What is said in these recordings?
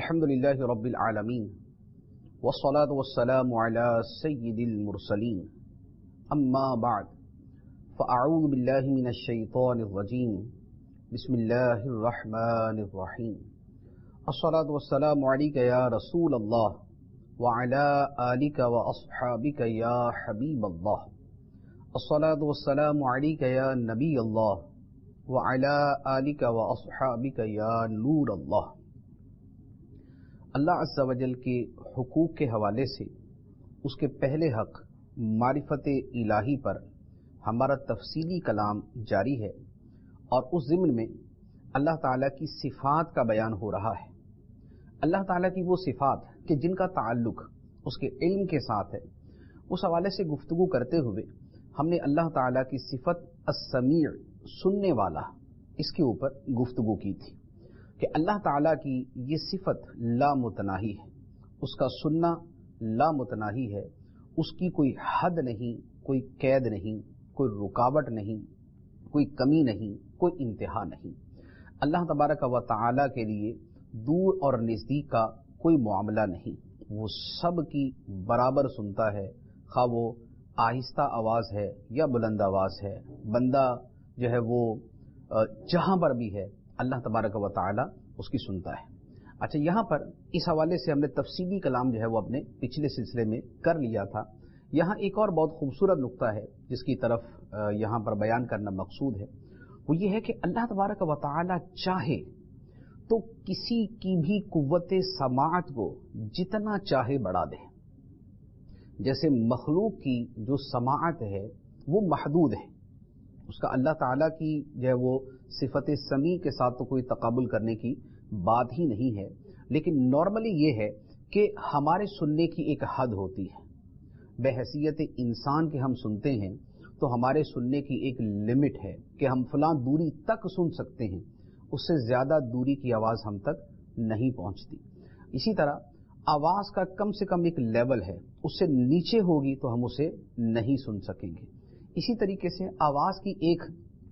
الحمد لله رب العالمين والصلاة والسلام على سيد المرسلين أما بعد فأعوذ بالله من الشيطان الرجيم بسم الله الرحمن الرحيم الصلاة والسلام عليك يا رسول الله وعلى آلك وأصحابك يا حبيب الله الصلاة والسلام عليك يا نبي الله وعلى آلك وأصحابك يا نور الله۔ اللہ عز و جل کے حقوق کے حوالے سے اس کے پہلے حق معرفت الہی پر ہمارا تفصیلی کلام جاری ہے، اور اس ضمن میں اللہ تعالیٰ کی صفات کا بیان ہو رہا ہے۔ اللہ تعالیٰ کی وہ صفات کہ جن کا تعلق اس کے علم کے ساتھ ہے، اس حوالے سے گفتگو کرتے ہوئے ہم نے اللہ تعالیٰ کی صفت السمیع سننے والا اس کے اوپر گفتگو کی تھی کہ اللہ تعالیٰ کی یہ صفت لامتناہی ہے، اس کا سننا لامتناہی ہے، اس کی کوئی حد نہیں، کوئی قید نہیں، کوئی رکاوٹ نہیں، کوئی کمی نہیں، کوئی انتہا نہیں۔ اللہ تبارک و تعالیٰ کے لیے دور اور نزدیک کا کوئی معاملہ نہیں، وہ سب کی برابر سنتا ہے، خواہ وہ آہستہ آواز ہے یا بلند آواز ہے، بندہ جو ہے وہ جہاں پر بھی ہے اللہ تبارک و تعالی اس کی سنتا ہے۔ اچھا، یہاں پر اس حوالے سے ہم نے تفصیلی کلام جو ہے وہ اپنے پچھلے سلسلے میں کر لیا تھا۔ یہاں ایک اور بہت خوبصورت نقطہ ہے جس کی طرف یہاں پر بیان کرنا مقصود ہے، وہ یہ ہے کہ اللہ تبارک و تعالی چاہے تو کسی کی بھی قوت سماعت کو جتنا چاہے بڑھا دے۔ جیسے مخلوق کی جو سماعت ہے وہ محدود ہے، اس کا اللہ تعالیٰ کی جو ہے وہ صفت سمیع کے ساتھ تو کوئی تقابل کرنے کی بات ہی نہیں ہے، لیکن نارملی یہ ہے کہ ہمارے سننے کی ایک حد ہوتی ہے۔ بحیثیت انسان کے ہم سنتے ہیں تو ہمارے سننے کی ایک لمٹ ہے کہ ہم فلاں دوری تک سن سکتے ہیں، اس سے زیادہ دوری کی آواز ہم تک نہیں پہنچتی۔ اسی طرح آواز کا کم سے کم ایک لیول ہے، اس سے نیچے ہوگی تو ہم اسے نہیں سن سکیں گے۔ اسی طریقے سے آواز کی ایک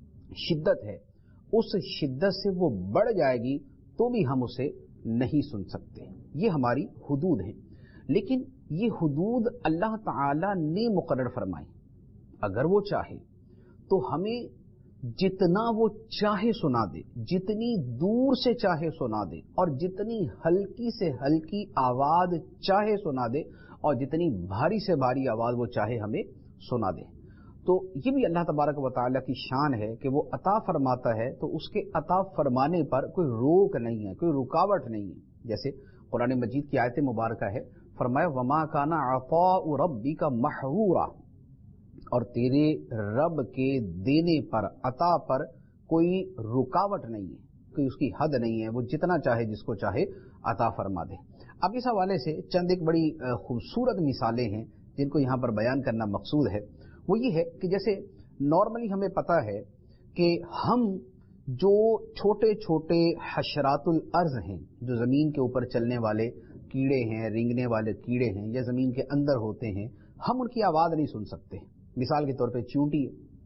شدت ہے، اس شدت سے وہ بڑھ جائے گی تو بھی ہم اسے نہیں سن سکتے۔ یہ ہماری حدود ہیں، لیکن یہ حدود اللہ تعالی نے مقرر فرمائی۔ اگر وہ چاہے تو ہمیں جتنا وہ چاہے سنا دے، جتنی دور سے چاہے سنا دے، اور جتنی ہلکی سے ہلکی آواز چاہے سنا دے، اور جتنی بھاری سے بھاری آواز وہ چاہے ہمیں سنا دے۔ تو یہ بھی اللہ تبارک و تعالیٰ کی شان ہے کہ وہ عطا فرماتا ہے تو اس کے عطا فرمانے پر کوئی روک نہیں ہے، کوئی رکاوٹ نہیں ہے۔ جیسے قرآن مجید کی آیت مبارکہ ہے، فرمایا وما کان عطاء ربک محظورا، اور تیرے رب کے دینے پر، عطا پر کوئی رکاوٹ نہیں ہے، کوئی اس کی حد نہیں ہے، وہ جتنا چاہے جس کو چاہے عطا فرما دے۔ اب اس حوالے سے چند ایک بڑی خوبصورت مثالیں ہیں جن کو یہاں پر بیان کرنا مقصود ہے۔ وہ یہ ہے کہ جیسے نارملی ہمیں پتہ ہے کہ ہم جو چھوٹے چھوٹے حشرات الارض ہیں، جو زمین کے اوپر چلنے والے کیڑے ہیں، رینگنے والے کیڑے ہیں، یا زمین کے اندر ہوتے ہیں، ہم ان کی آواز نہیں سن سکتے۔ مثال کے طور پہ چیونٹی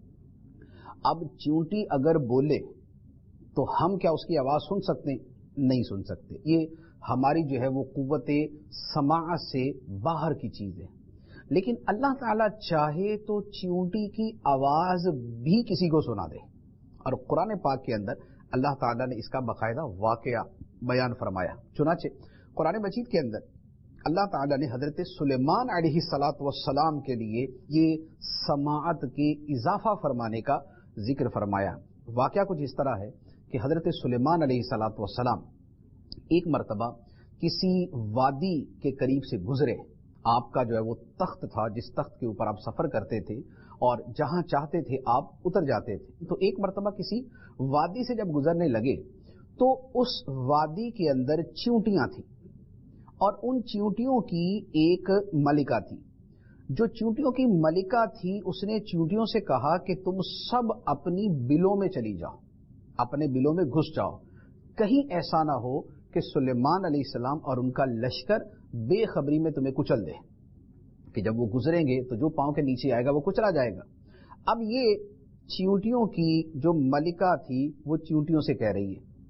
ہے، اب چیونٹی اگر بولے تو ہم کیا اس کی آواز سن سکتے ہیں؟ نہیں سن سکتے۔ یہ ہماری جو ہے وہ قوت سماع سے باہر کی چیز ہے۔ لیکن اللہ تعالیٰ چاہے تو چیونٹی کی آواز بھی کسی کو سنا دے، اور قرآن پاک کے اندر اللہ تعالیٰ نے اس کا باقاعدہ واقعہ بیان فرمایا۔ چنانچہ قرآن مجید کے اندر اللہ تعالیٰ نے حضرت سلیمان علیہ السلام کے لیے یہ سماعت کے اضافہ فرمانے کا ذکر فرمایا۔ واقعہ کچھ اس طرح ہے کہ حضرت سلیمان علیہ السلام ایک مرتبہ کسی وادی کے قریب سے گزرے۔ آپ کا جو ہے وہ تخت تھا، جس تخت کے اوپر آپ سفر کرتے تھے اور جہاں چاہتے تھے آپ اتر جاتے تھے۔ تو ایک مرتبہ کسی وادی سے جب گزرنے لگے تو اس وادی کے اندر چیونٹیاں تھیں، اور ان چیونٹیوں کی ایک ملکہ تھی۔ جو چیونٹیوں کی ملکہ تھی اس نے چیونٹیوں سے کہا کہ تم سب اپنی بلوں میں چلی جاؤ، اپنے بلوں میں گھس جاؤ، کہیں ایسا نہ ہو کہ سلیمان علیہ السلام اور ان کا لشکر بے خبری میں تمہیں کچل دے، کہ جب وہ گزریں گے تو جو پاؤں کے نیچے آئے گا وہ کچلا جائے گا۔ اب یہ چیونٹیوں کی جو ملکہ تھی وہ چیونٹیوں سے کہہ رہی ہے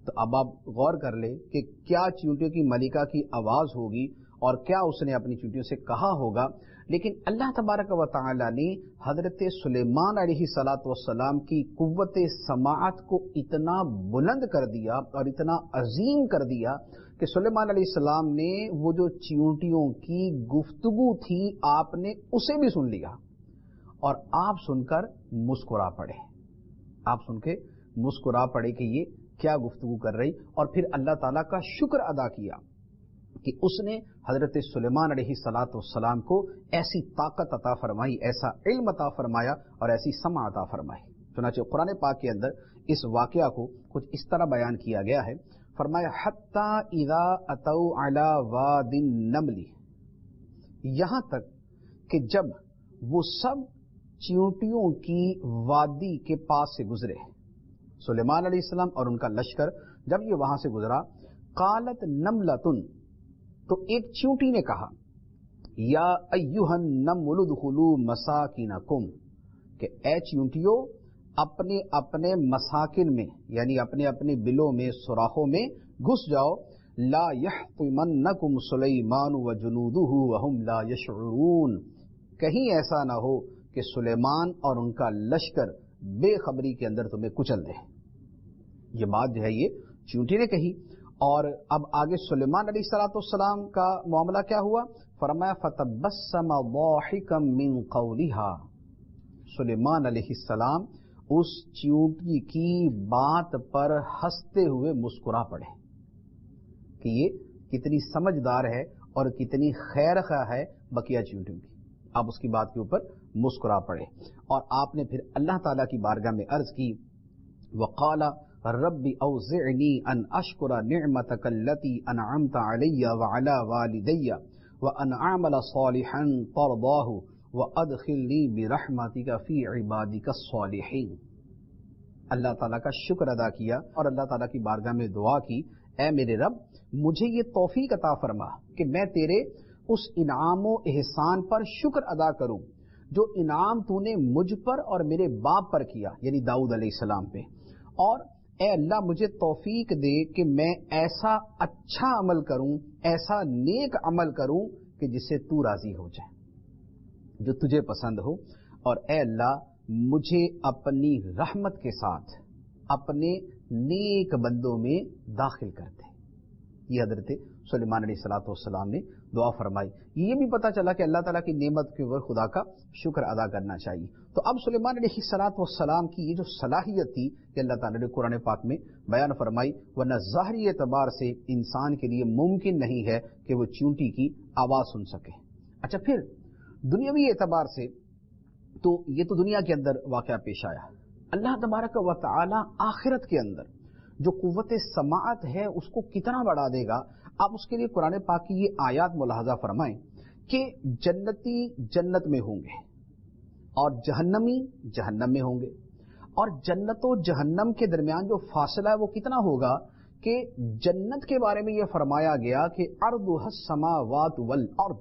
تو اب آپ غور کر لیں کہ کیا چیونٹیوں کی ملکہ کی آواز ہوگی اور کیا اس نے اپنی چیونٹیوں سے کہا ہوگا. لیکن اللہ تبارک و تعالی نے حضرت سلیمان علیہ الصلوۃ والسلام کی قوت سماعت کو اتنا بلند کر دیا اور اتنا عظیم کر دیا کہ سلیمان علیہ السلام نے وہ جو چیونٹیوں کی گفتگو تھی آپ نے اسے بھی سن لیا اور آپ سن کر مسکرا پڑے. آپ سن کے مسکرا پڑے کہ یہ کیا گفتگو کر رہی، اور پھر اللہ تعالیٰ کا شکر ادا کیا کہ اس نے حضرت سلیمان علیہ الصلوۃ والسلام کو ایسی طاقت عطا فرمائی، ایسا علم عطا فرمایا اور ایسی سمع عطا فرمائی. چنانچہ قرآن پاک کے اندر اس واقعہ کو کچھ اس طرح بیان کیا گیا ہے. فرمایا حتی اذا اتوا علی واد النمل، یہاں تک کہ جب وہ سب چیونٹیوں کی وادی کے پاس سے گزرے، سلیمان علیہ السلام اور ان کا لشکر جب یہ وہاں سے گزرا، قالت نملۃ، تو ایک چیونٹی نے کہا، یا ایھا النمل ادخلوا مساکنکم، کہ اے چیونٹیوں اپنے اپنے مساکن میں یعنی اپنے اپنے بلوں میں سوراخوں میں گھس جاؤ. لا یحطمنکم سلیمان وجنودہ وہم لا یشعرون، کہیں ایسا نہ ہو کہ سلیمان اور ان کا لشکر بے خبری کے اندر تمہیں کچل دے. یہ بات جو ہے یہ چیونٹی نے کہی. اور اب آگے سلیمان علیہ الصلوۃ والسلام کا معاملہ کیا ہوا؟ فرمایا فتبسم ضاحکا من قولها، سلیمان علیہ السلام اس چیونٹی کی بات پر ہنستے ہوئے مسکرا پڑے کہ یہ کتنی سمجھدار ہے اور کتنی خیر خواہ ہے بقیہ چیونٹیوں کی. آپ اس کی بات کے اوپر مسکرا پڑے اور آپ نے پھر اللہ تعالیٰ کی بارگاہ میں عرض کی، وقال رب اوزعنی ان اشکر نعمتک التی انعمت علی وعلی والدی وان اعمل صالحا ترضاہ وادخلنی برحمتک فی عبادک الصالحین. اللہ تعالیٰ کا شکر ادا کیا اور اللہ تعالیٰ کی بارگاہ میں دعا کی، اے میرے رب مجھے یہ توفیق عطا فرما کہ میں تیرے اس انعام و احسان پر شکر ادا کروں جو انعام تو نے مجھ پر اور میرے باپ پر کیا یعنی داؤد علیہ السلام پہ، اور اے اللہ مجھے توفیق دے کہ میں ایسا اچھا عمل کروں، ایسا نیک عمل کروں کہ جس سے تو راضی ہو جائے، جو تجھے پسند ہو، اور اے اللہ مجھے اپنی رحمت کے ساتھ اپنے نیک بندوں میں داخل کر دے. یہ حضرت سلیمان علیہ الصلوۃ والسلام نے دعا فرمائی. یہ بھی پتہ چلا کہ اللہ تعالیٰ کی نعمت کے اوپر خدا کا شکر ادا کرنا چاہیے. تو اب سلیمان علیہ الصلوۃ والسلام کی یہ جو صلاحیت تھی کہ اللہ تعالیٰ نے قرآن پاک میں بیان فرمائی، ورنہ ظاہری اعتبار سے انسان کے لیے ممکن نہیں ہے کہ وہ چیونٹی کی آواز سن سکے. اچھا پھر دنیاوی اعتبار سے تو یہ تو دنیا کے اندر واقعہ پیش آیا. اللہ تبارک و تعالی آخرت کے اندر جو قوت سماعت ہے اس کو کتنا بڑھا دے گا. آپ اس کے لیے قرآن پاک کی یہ آیات ملاحظہ فرمائیں کہ جنتی جنت میں ہوں گے اور جہنمی جہنم میں ہوں گے، اور جنت و جہنم کے درمیان جو فاصلہ ہے وہ کتنا ہوگا کہ جنت کے بارے میں یہ فرمایا گیا کہ عرضها السماوات والارض،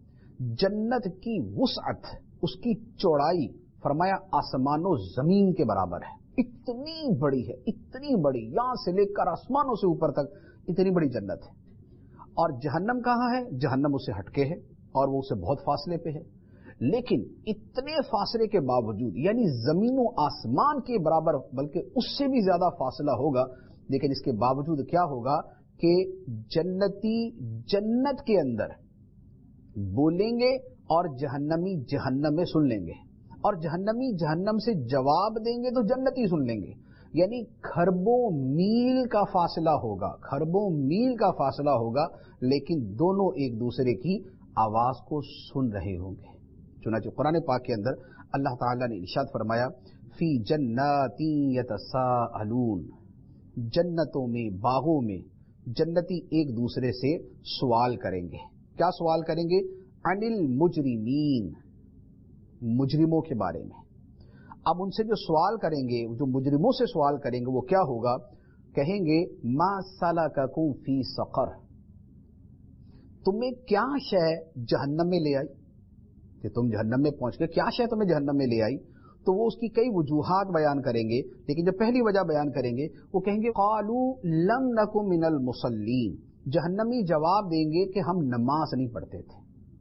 جنت کی وسعت، اس کی چوڑائی فرمایا آسمان و زمین کے برابر ہے. اتنی بڑی ہے، اتنی بڑی، یہاں سے لے کر آسمانوں سے اوپر تک اتنی بڑی جنت ہے. اور جہنم کہاں ہے؟ جہنم اس سے ہٹکے ہے اور وہ اس سے بہت فاصلے پہ ہے. لیکن اتنے فاصلے کے باوجود یعنی زمین و آسمان کے برابر بلکہ اس سے بھی زیادہ فاصلہ ہوگا، لیکن اس کے باوجود کیا ہوگا کہ جنتی جنت کے اندر بولیں گے اور جہنمی جہنم میں سن لیں گے، اور جہنمی جہنم سے جواب دیں گے تو جنتی سن لیں گے. یعنی کھربوں میل کا فاصلہ ہوگا، کھربوں میل کا فاصلہ ہوگا، لیکن دونوں ایک دوسرے کی آواز کو سن رہے ہوں گے. چنانچہ قرآن پاک کے اندر اللہ تعالیٰ نے ارشاد فرمایا فی جنات یتساءلون، جنتوں میں، باغوں میں جنتی ایک دوسرے سے سوال کریں گے. کیا سوال کریں گے؟ عن المجرمین، مجرموں کے بارے میں. اب ان سے جو سوال کریں گے، جو مجرموں سے سوال کریں گے وہ کیا ہوگا؟ کہیں گے ما سلککم فی سقر، تمہیں کیا شے جہنم میں لے آئی، کہ تم جہنم میں پہنچ گئے، کیا شے تمہیں جہنم میں لے آئی؟ تو وہ اس کی کئی وجوہات بیان کریں گے، لیکن جب پہلی وجہ بیان کریں گے وہ کہیں گے قالوا لم نک من المصلین، جہنمی جواب دیں گے کہ ہم نماز نہیں پڑھتے تھے،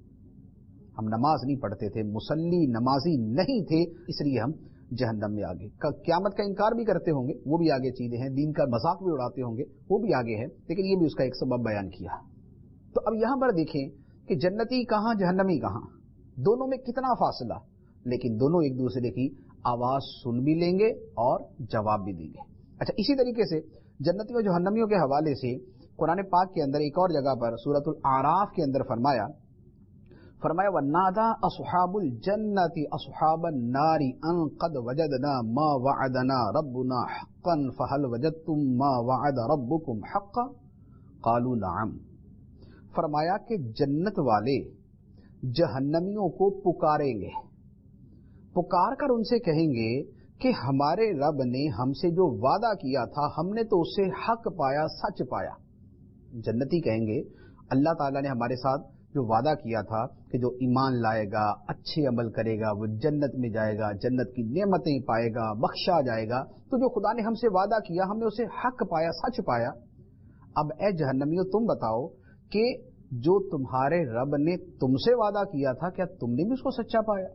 ہم نماز نہیں پڑھتے تھے، مصلی نمازی نہیں تھے، اس لیے ہم جہنم میں آگے۔ قیامت کا انکار بھی کرتے ہوں گے، وہ بھی آگے چیزیں ہیں، دین کا مذاق بھی اڑاتے ہوں گے، وہ بھی آگے ہے، لیکن یہ بھی اس کا ایک سبب بیان کیا۔ تو اب یہاں پر دیکھیں کہ جنتی کہاں جہنمی کہاں، دونوں میں کتنا فاصلہ، لیکن دونوں ایک دوسرے کی آواز سن بھی لیں گے اور جواب بھی دیں گے۔ اچھا، اسی طریقے سے جنتیوں جہنمیوں کے حوالے سے قرآن پاک کے اندر ایک اور جگہ پر سورۃ الاعراف کے اندر فرمایا وَنَادَى أَصْحَابُ الْجَنَّةِ أَصْحَابَ النَّارِ أَن قَدْ وَجَدْنَا مَا وَعَدَنَا رَبُّنَا حَقًّا فَهَلْ وَجَدْتُم مَّا وَعَدَ رَبُّكُمْ حَقًّا قَالُوا نَعَمْ۔ فرمایا کہ جنت والے جہنمیوں کو پکاریں گے، پکار کر ان سے کہیں گے کہ ہمارے رب نے ہم سے جو وعدہ کیا تھا ہم نے تو اسے حق پایا، سچ پایا۔ جنتی کہیں گے اللہ تعالیٰ نے ہمارے ساتھ جو وعدہ کیا تھا کہ جو ایمان لائے گا، اچھے عمل کرے گا، وہ جنت میں جائے گا، جنت کی نعمتیں پائے گا، بخشا جائے گا، تو جو خدا نے ہم سے وعدہ کیا ہم نے اسے حق پایا، سچ پایا۔ اب اے جہنمیوں تم بتاؤ کہ جو تمہارے رب نے تم سے وعدہ کیا تھا کیا تم نے بھی اس کو سچا پایا؟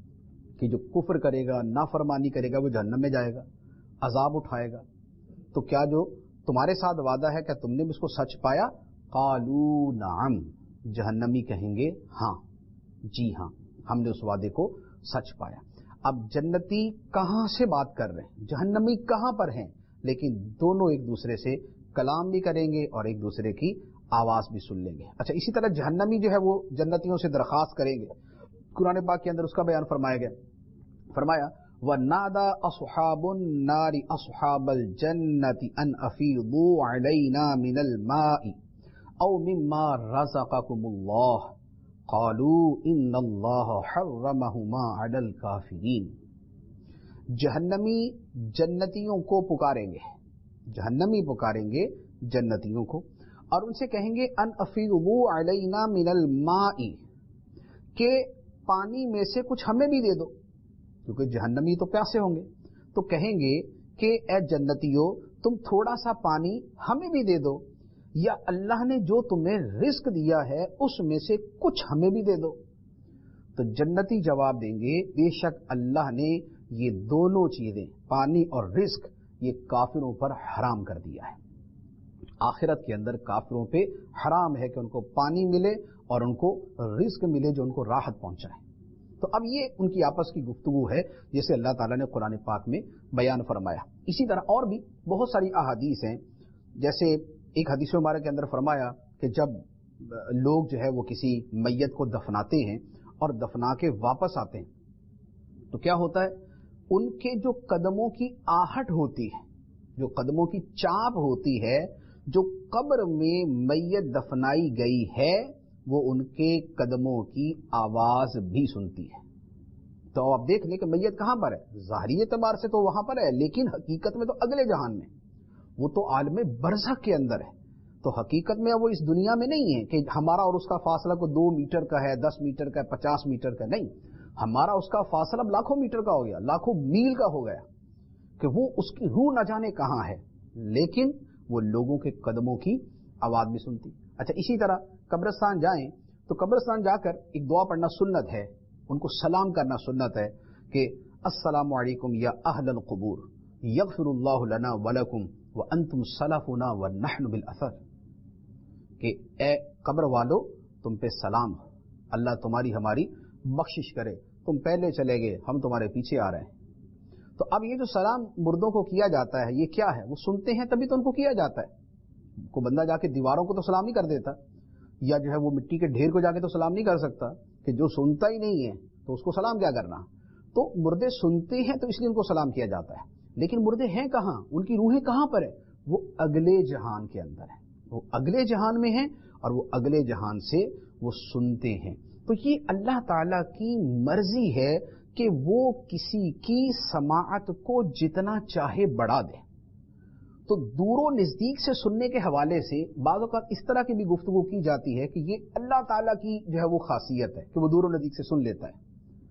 کہ جو کفر کرے گا، نافرمانی کرے گا، وہ جہنم میں جائے گا، عذاب اٹھائے گا، تو کیا جو تمہارے ساتھ وعدہ ہے کیا تم نے بھی اس کو سچ پایا؟ قالوا نعم، جہنمی کہیں گے ہاں، جی ہاں، ہم نے اس وعدے کو سچ پایا۔ اب جنتی کہاں سے بات کر رہے ہیں، جہنمی کہاں پر ہیں، لیکن دونوں ایک دوسرے سے کلام بھی کریں گے اور ایک دوسرے کی آواز بھی سن لیں گے۔ اچھا، اسی طرح جہنمی جو ہے وہ جنتیوں سے درخواست کریں گے، قرآن پاک کے اندر اس کا بیان فرمایا گیا، فرمایا وَنَادَى أَصْحَابُ النَّارِ أَصْحَابَ الْجَنَّةِ أَنْ أَفِيضُوا عَلَيْنَا مِنَ الْمَاءِ أَوْ مِمَّا رَزَقَكُمُ اللَّهُ قَالُوا إِنَّ اللَّهَ حَرَّمَهُمَا عَلَى الْكَافِرِينَ۔ جہنمی جنتیوں کو پکاریں گے، جہنمی پکاریں گے جنتیوں کو اور ان سے کہیں گے ان افیضوا علینا من الماء، کہ پانی میں سے کچھ ہمیں بھی دے دو، کیونکہ جہنمی تو پیاسے ہوں گے، تو کہیں گے کہ اے جنتیوں تم تھوڑا سا پانی ہمیں بھی دے دو، یا اللہ نے جو تمہیں رزق دیا ہے اس میں سے کچھ ہمیں بھی دے دو۔ تو جنتی جواب دیں گے بے شک اللہ نے یہ دونوں چیزیں، پانی اور رزق، یہ کافروں پر حرام کر دیا ہے۔ آخرت کے اندر کافروں پہ حرام ہے کہ ان کو پانی ملے اور ان کو رزق ملے جو ان کو راحت پہنچائے۔ تو اب یہ ان کی آپس کی گفتگو ہے جسے اللہ تعالیٰ نے قرآن پاک میں بیان فرمایا۔ اسی طرح اور بھی بہت ساری احادیث ہیں، جیسے ایک حدیث مبارک کے اندر فرمایا کہ جب لوگ جو ہے وہ کسی میت کو دفناتے ہیں اور دفنا کے واپس آتے ہیں تو کیا ہوتا ہے، ان کے جو قدموں کی آہٹ ہوتی ہے، جو قدموں کی چاپ ہوتی ہے، جو قبر میں میت دفنائی گئی ہے وہ ان کے قدموں کی آواز بھی سنتی ہے۔ تو آپ دیکھ لیں کہ میت کہاں پر ہے، ظاہری اعتبار سے تو وہاں پر ہے، لیکن حقیقت میں تو اگلے جہان میں، وہ تو عالم برزخ کے اندر ہے۔ تو حقیقت میں وہ اس دنیا میں نہیں ہے کہ ہمارا اور اس کا فاصلہ کو 2 میٹر کا ہے، 10 میٹر کا ہے، 50 میٹر کا، نہیں، ہمارا اس کا فاصلہ اب لاکھوں میٹر کا ہو گیا، لاکھوں میل کا ہو گیا، کہ وہ اس کی روح نہ جانے کہاں ہے، لیکن وہ لوگوں کے قدموں کی آواز بھی سنتی۔ اچھا، اسی طرح قبرستان جائیں تو قبرستان جا کر ایک دعا پڑھنا سنت ہے، ان کو سلام کرنا سنت ہے کہ السلام علیکم یا اہل القبور یغفر اللہ لنا ولکم وانتم سلفنا ونحن بالاثر، کہ اے قبر والو تم پہ سلام ہو، اللہ تمہاری ہماری بخشش کرے، تم پہلے چلے گئے ہم تمہارے پیچھے آ رہے ہیں۔ تو اب یہ جو سلام مردوں کو کیا جاتا ہے یہ کیا ہے، وہ سنتے ہیں تبھی تو ان کو کیا جاتا ہے۔ کو بندہ جا کے دیواروں کو تو سلام نہیں کر دیتا، یا جو ہے وہ مٹی کے ڈھیر کو جا کے تو سلام نہیں کر سکتا، کہ جو سنتا ہی نہیں ہے تو اس کو سلام کیا کرنا۔ تو مردے سنتے ہیں تو اس لیے ان کو سلام کیا جاتا ہے، لیکن مردے ہیں کہاں، ان کی روحیں کہاں پر ہے، وہ اگلے جہان کے اندر ہے، وہ اگلے جہان میں ہیں اور وہ اگلے جہان سے وہ سنتے ہیں۔ تو یہ اللہ تعالیٰ کی مرضی ہے کہ وہ کسی کی سماعت کو جتنا چاہے بڑھا دے۔ تو دور و نزدیک سے سننے کے حوالے سے بعض اوقات اس طرح کی بھی گفتگو کی جاتی ہے کہ یہ اللہ تعالیٰ کی جو ہے وہ خاصیت ہے کہ وہ دور و نزدیک سے سن لیتا ہے۔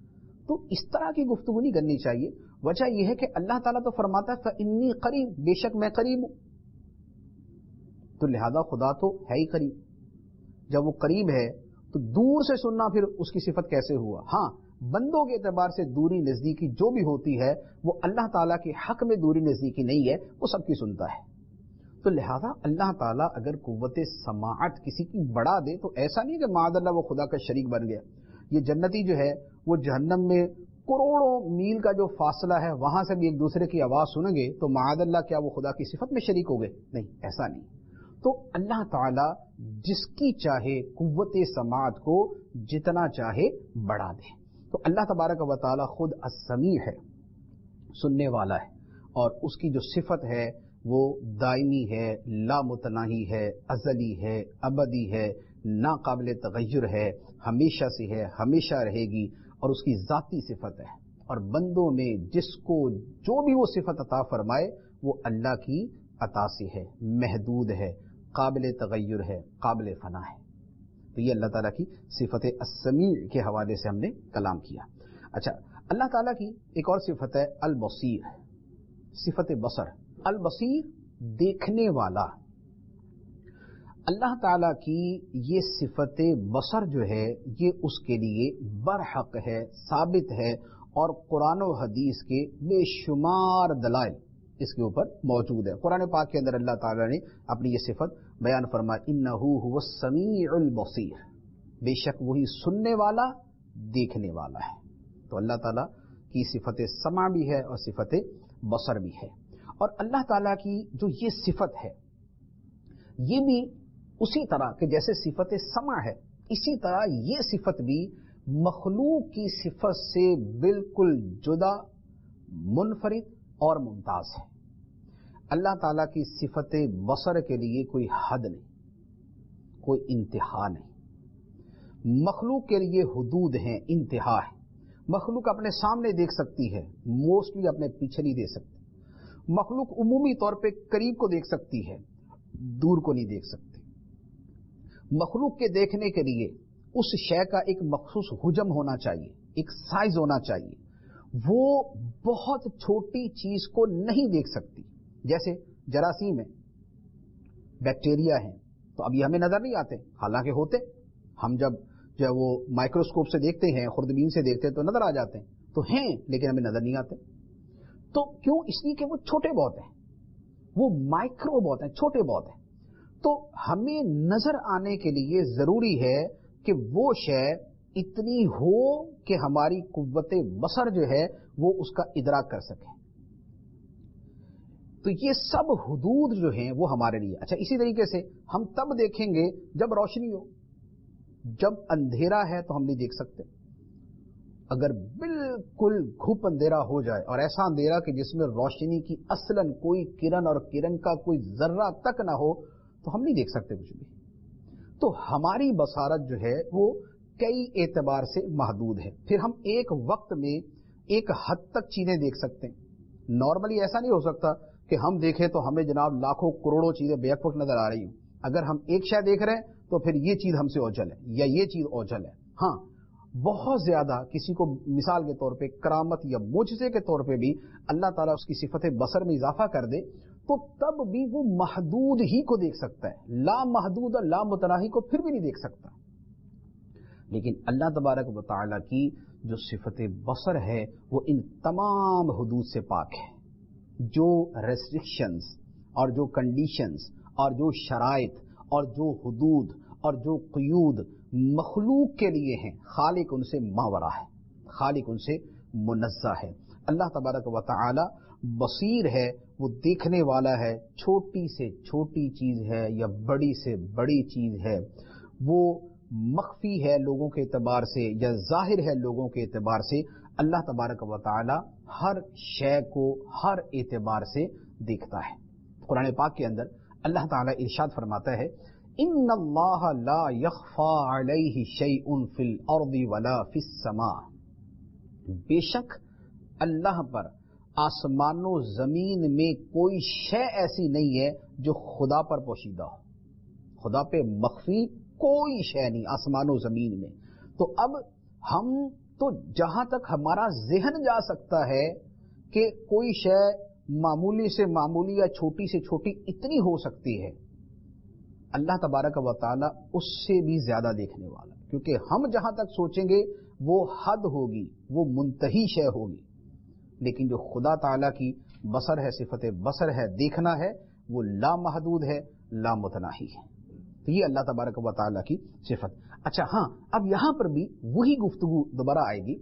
تو اس طرح کی گفتگو نہیں کرنی چاہیے. وجہ یہ ہے کہ اللہ تعالیٰ تو فرماتا ہے فَإِنِّي قریب، بے شک میں قریب ہوں. تو لہذا خدا تو ہے ہی قریب. جب وہ قریب ہے تو دور سے سننا پھر اس کی صفت کیسے ہوا؟ ہاں بندوں کے اعتبار سے دوری نزدیکی جو بھی ہوتی ہے وہ اللہ تعالیٰ کے حق میں دوری نزدیکی نہیں ہے، وہ سب کی سنتا ہے. تو لہذا اللہ تعالیٰ اگر قوت سماعت کسی کی بڑھا دے تو ایسا نہیں کہ معاذ اللہ وہ خدا کا شریک بن گیا. یہ جنتی جو ہے وہ جہنم میں کروڑوں میل کا جو فاصلہ ہے وہاں سے بھی ایک دوسرے کی آواز سنیں گے تو معاذ اللہ کیا وہ خدا کی صفت میں شریک ہو گئے؟ نہیں، ایسا نہیں. تو اللہ تعالیٰ جس کی چاہے قوت سماعت کو جتنا چاہے بڑھا دے. تو اللہ تبارک و تعالیٰ خود السمیع ہے، سننے والا ہے، اور اس کی جو صفت ہے وہ دائمی ہے، لا متناہی ہے، ازلی ہے، ابدی ہے، ناقابل تغیر ہے، ہمیشہ سے ہے، ہمیشہ رہے گی، اور اس کی ذاتی صفت ہے. اور بندوں میں جس کو جو بھی وہ صفت عطا فرمائے وہ اللہ کی عطا سے ہے، محدود ہے، قابل تغیر ہے، قابل فنا ہے. تو یہ اللہ تعالیٰ کی صفت السمیع کے حوالے سے ہم نے کلام کیا. اچھا، اللہ تعالیٰ کی ایک اور صفت ہے البصیر، صفت بصر. البصیر دیکھنے والا. اللہ تعالیٰ کی یہ صفت بصر جو ہے یہ اس کے لیے برحق ہے، ثابت ہے، اور قرآن و حدیث کے بے شمار دلائل اس کے اوپر موجود ہے. قرآن پاک کے اندر اللہ تعالیٰ نے اپنی یہ صفت بیان فرمائی انہو هو السمیع البصیر، بے شک وہی سننے والا دیکھنے والا ہے. تو اللہ تعالیٰ کی صفت سمع بھی ہے اور صفت بصر بھی ہے. اور اللہ تعالیٰ کی جو یہ صفت ہے یہ بھی اسی طرح کہ جیسے صفت سمع ہے اسی طرح یہ صفت بھی مخلوق کی صفت سے بالکل جدا، منفرد اور ممتاز ہے. اللہ تعالیٰ کی صفت بصر کے لیے کوئی حد نہیں، کوئی انتہا نہیں. مخلوق کے لیے حدود ہیں، انتہا ہے. مخلوق اپنے سامنے دیکھ سکتی ہے، موسٹلی اپنے پیچھے نہیں دیکھ سکتی. مخلوق عمومی طور پہ قریب کو دیکھ سکتی ہے، دور کو نہیں دیکھ سکتی. مخلوق کے دیکھنے کے لیے اس شے کا ایک مخصوص حجم ہونا چاہیے، ایک سائز ہونا چاہیے. وہ بہت چھوٹی چیز کو نہیں دیکھ سکتی. جیسے جراثیم ہے، بیکٹیریا ہیں، تو اب یہ ہمیں نظر نہیں آتے، حالانکہ ہوتے. ہم جب جو وہ مائکروسکوپ سے دیکھتے ہیں، خوردبین سے دیکھتے ہیں تو نظر آ جاتے ہیں، تو ہیں لیکن ہمیں نظر نہیں آتے. تو کیوں؟ اس لیے کہ وہ چھوٹے بہت ہیں، وہ مائکرو بہت ہیں، چھوٹے بہت ہیں. تو ہمیں نظر آنے کے لیے ضروری ہے کہ وہ شے اتنی ہو کہ ہماری قوت بصر جو ہے وہ اس کا ادراک کر سکے. تو یہ سب حدود جو ہیں وہ ہمارے لیے. اچھا، اسی طریقے سے ہم تب دیکھیں گے جب روشنی ہو. جب اندھیرا ہے تو ہم نہیں دیکھ سکتے. اگر بالکل گھپ اندھیرا ہو جائے اور ایسا اندھیرا کہ جس میں روشنی کی اصلاً کوئی کرن اور کرن کا کوئی ذرہ تک نہ ہو تو ہم نہیں دیکھ سکتے کچھ بھی. تو ہماری بصارت جو ہے وہ کئی اعتبار سے محدود ہے. پھر ہم ایک وقت میں ایک حد تک چیزیں دیکھ سکتے ہیں. نارملی ایسا نہیں ہو سکتا کہ ہم دیکھیں تو ہمیں جناب لاکھوں کروڑوں چیزیں بیک وقت نظر آ رہی ہوں. اگر ہم ایک شے دیکھ رہے ہیں تو پھر یہ چیز ہم سے اوجھل ہے یا یہ چیز اوجھل ہے. ہاں، بہت زیادہ کسی کو مثال کے طور پہ کرامت یا معجزے کے طور پہ بھی اللہ تعالیٰ اس کی صفت بصر میں اضافہ کر دے تو تب بھی وہ محدود ہی کو دیکھ سکتا ہے، لا محدود اور لا متناہی کو پھر بھی نہیں دیکھ سکتا. لیکن اللہ تبارک و تعالیٰ کی جو صفت بصر ہے وہ ان تمام حدود سے پاک ہے. جو ریسٹرکشنز اور جو کنڈیشنز اور جو شرائط اور جو حدود اور جو قیود مخلوق کے لیے ہیں، خالق ان سے ماورا ہے، خالق ان سے منزہ ہے. اللہ تبارک و تعالی بصیر ہے، وہ دیکھنے والا ہے. چھوٹی سے چھوٹی چیز ہے یا بڑی سے بڑی چیز ہے، وہ مخفی ہے لوگوں کے اعتبار سے یا ظاہر ہے لوگوں کے اعتبار سے. اللہ تبارک و تعالی ہر شے کو ہر اعتبار سے دیکھتا ہے. قرآن پاک کے اندر اللہ تعالی ارشاد فرماتا ہے ان اللہ لا یخفی علیہ شیء فی الارض ولا فی السماء. بے شک اللہ پر آسمان و زمین میں کوئی شے ایسی نہیں ہے جو خدا پر پوشیدہ ہو. خدا پہ مخفی کوئی شے نہیں آسمان و زمین میں. تو اب ہم تو جہاں تک ہمارا ذہن جا سکتا ہے کہ کوئی شے معمولی سے معمولی یا چھوٹی سے چھوٹی اتنی ہو سکتی ہے، اللہ تبارک و تعالی اس سے بھی زیادہ دیکھنے والا، کیونکہ ہم جہاں تک سوچیں گے وہ حد ہوگی، وہ منتہی شے ہوگی، لیکن جو خدا تعالی کی بصر ہے، صفت بصر ہے، دیکھنا ہے، وہ لا محدود ہے، لا متناہی ہے۔ تو یہ اللہ تبارک و تعالی کی صفت۔ اچھا ہاں، اب یہاں پر بھی وہی گفتگو دوبارہ آئے گی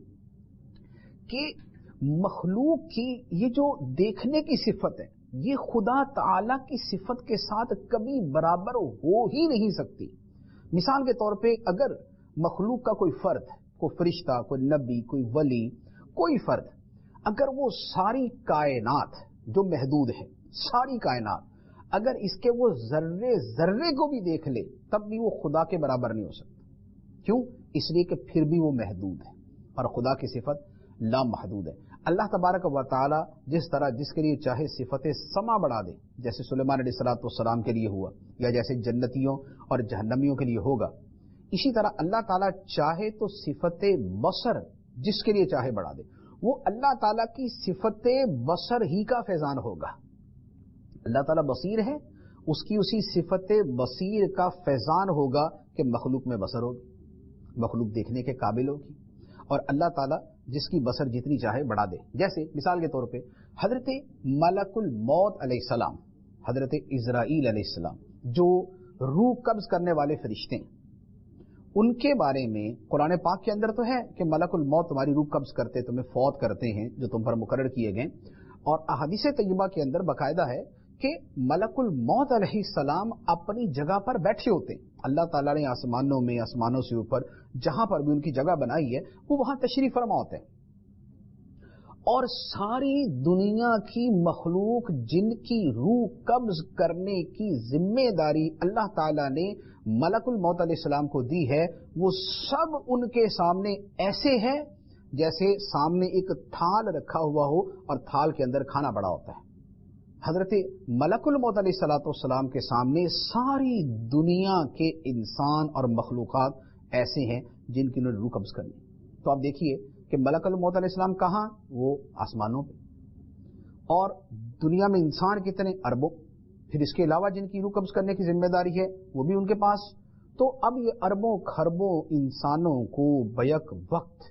کہ مخلوق کی یہ جو دیکھنے کی صفت ہے، یہ خدا تعالی کی صفت کے ساتھ کبھی برابر ہو ہی نہیں سکتی۔ مثال کے طور پہ اگر مخلوق کا کوئی فرد، کوئی فرشتہ، کوئی نبی، کوئی ولی، کوئی فرد، اگر وہ ساری کائنات جو محدود ہے، ساری کائنات اگر اس کے وہ ذرے ذرے کو بھی دیکھ لے تب بھی وہ خدا کے برابر نہیں ہو سکتا۔ کیوں؟ اس لیے کہ پھر بھی وہ محدود ہے، اور خدا کی صفت لا محدود ہے۔ اللہ تبارک و تعالی جس طرح جس کے لیے چاہے صفت سما بڑھا دے، جیسے سلیمان علیہ السلام کے لیے ہوا، یا جیسے جنتیوں اور جہنمیوں کے لیے ہوگا، اسی طرح اللہ تعالیٰ چاہے تو صفت بصر جس کے لیے چاہے بڑھا دے، وہ اللہ تعالیٰ کی صفت بصر ہی کا فیضان ہوگا۔ اللہ تعالیٰ بصیر ہے، اس کی اسی صفت بصیر کا فیضان ہوگا کہ مخلوق میں بصر ہوگی، مخلوق دیکھنے کے قابل ہوگی، اور اللہ تعالیٰ جس کی بصر جتنی چاہے بڑھا دے۔ جیسے مثال کے طور پہ حضرت ملک الموت علیہ السلام، حضرت عزرائیل علیہ السلام، جو روح قبض کرنے والے فرشتے ہیں، ان کے بارے میں قرآن پاک کے اندر تو ہے کہ ملک الموت تمہاری روح قبض کرتے، تمہیں فوت کرتے ہیں جو تم پر مقرر کیے گئے، اور احادیث طیبہ کے اندر باقاعدہ ہے کہ ملک الموت علیہ السلام اپنی جگہ پر بیٹھے ہوتے ہیں۔ اللہ تعالیٰ نے آسمانوں میں، آسمانوں سے اوپر جہاں پر بھی ان کی جگہ بنائی ہے، وہ وہاں تشریف فرما ہوتے ہیں، اور ساری دنیا کی مخلوق جن کی روح قبض کرنے کی ذمہ داری اللہ تعالیٰ نے ملک الموت علیہ السلام کو دی ہے، وہ سب ان کے سامنے ایسے ہیں جیسے سامنے ایک تھال رکھا ہوا ہو اور تھال کے اندر کھانا پڑا ہوتا ہے۔ حضرت ملک الموت علیہ السلام کے سامنے ساری دنیا کے انسان اور مخلوقات ایسے ہیں جن کی انہوں نے روح قبض کرنی۔ تو آپ دیکھیے کہ ملک الموت علیہ السلام کہاں؟ وہ آسمانوں پہ، اور دنیا میں انسان کتنے؟ اربوں، پھر اس کے علاوہ جن کی روح قبض کرنے کی ذمہ داری ہے وہ بھی ان کے پاس۔ تو اب یہ اربوں خربوں انسانوں کو بیک وقت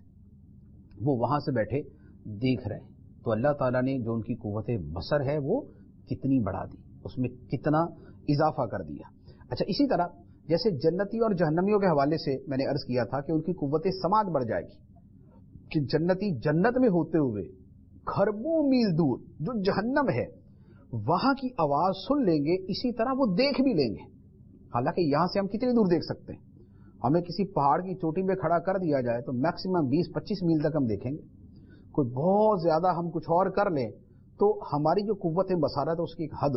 وہ وہاں سے بیٹھے دیکھ رہے ہیں، تو اللہ تعالیٰ نے جو ان کی قوت بصر ہے وہ کتنی بڑھا دی، اس میں کتنا اضافہ کر دیا۔ اچھا، اسی طرح جیسے جنتی اور جہنمیوں کے حوالے سے میں نے عرض کیا تھا کہ ان کی قوت سماعت بڑھ جائے گی، کہ جنتی جنت میں ہوتے ہوئے خربوں میل دور جو جہنم ہے وہاں کی آواز سن لیں گے، اسی طرح وہ دیکھ بھی لیں گے۔ حالانکہ یہاں سے ہم کتنی دور دیکھ سکتے ہیں؟ ہمیں کسی پہاڑ کی چوٹی پہ کھڑا کر دیا جائے تو میکسیمم 20-25 میل تک ہم دیکھیں گے، کوئی بہت زیادہ ہم کچھ اور کر لیں تو ہماری جو قوت بصارت ہے اس کی ایک حد